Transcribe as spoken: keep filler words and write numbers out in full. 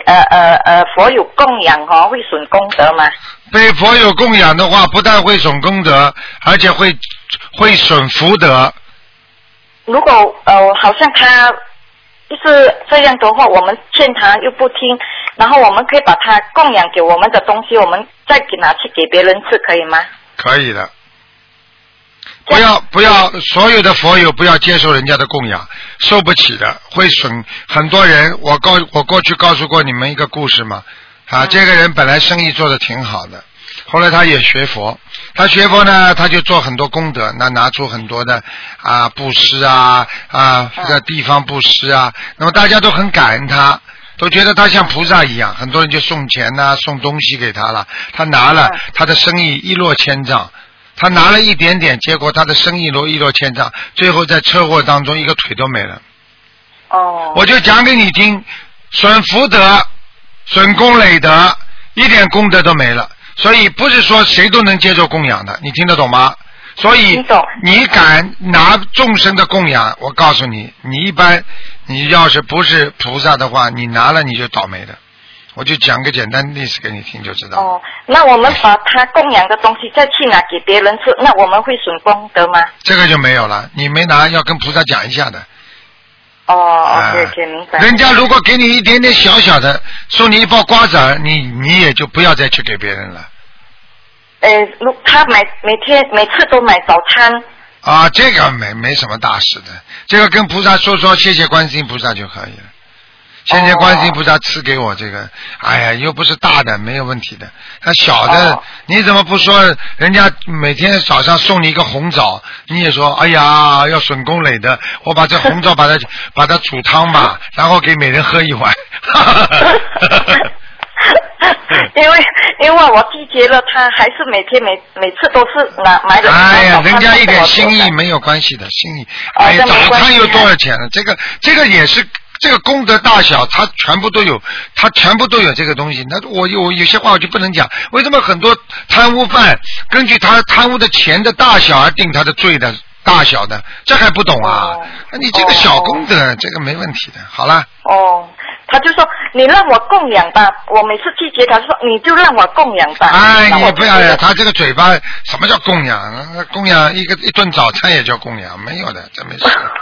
呃呃呃佛有供养哦，会损功德吗？ 被佛有供养的话，不但会损功德，而且会会损福德。 如果呃好像他就是这样的话，我们劝他又不听，然后我们可以把他供养给我们的东西，我们再给拿去给别人吃，可以吗？ 可以的。不要不要，所有的佛友不要接受人家的供养，受不起的，会损很多人。我告我过去告诉过你们一个故事嘛，啊，嗯、这个人本来生意做得挺好的，后来他也学佛，他学佛呢，他就做很多功德，那拿出很多的啊布施啊啊这个地方布施啊，那么大家都很感恩他。都觉得他像菩萨一样，很多人就送钱呐、啊，送东西给他了，他拿了，他的生意一落千丈。他拿了一点点，结果他的生意落一落千丈，最后在车祸当中一个腿都没了。 哦。 我就讲给你听，损福德，损功累德，一点功德都没了。所以不是说谁都能接受供养的，你听得懂吗？所以你敢拿众生的供养，我告诉你，你一般你要是不是菩萨的话，你拿了你就倒霉的。我就讲个简单例子给你听就知道。 哦，那我们把他供养的东西再去拿给别人吃，那我们会损功德吗？ 这个就没有了，你没拿要跟菩萨讲一下的。 哦 ，OK OK， 明白。 人家如果给你一点点小小的，送你一包瓜子儿，你你也就不要再去给别人了。 呃，如他买每天每次都买早餐。 啊，这个没没什么大事的，这个跟菩萨说说谢谢观世音菩萨就可以了。谢谢观世音菩萨赐给我这个，哎呀，又不是大的，没有问题的。他小的，哦、你怎么不说？人家每天早上送你一个红枣，你也说，哎呀，要损功累德，我把这红枣把它把它煮汤吧，然后给每人喝一碗。 因为因为我拒绝了他，还是每天每每次都是拿买的。 哎呀，人家一点心意没有关系的，心意。哎呀，早餐有多少钱呢？这个这个也是。这个功德大小，他全部都有，他全部都有这个东西。那我有有些话我就不能讲。为什么很多贪污犯根据他贪污的钱的大小而定他的罪的大小的？这还不懂啊？哦、你这个小功德，哦、这个没问题的。好了。 哦，他就说你让我供养吧，我每次拒绝他说你就让我供养吧。 哎，你不要呀，他这个嘴巴什么叫供养？供养一个一顿早餐也叫供养，没有的，这没事。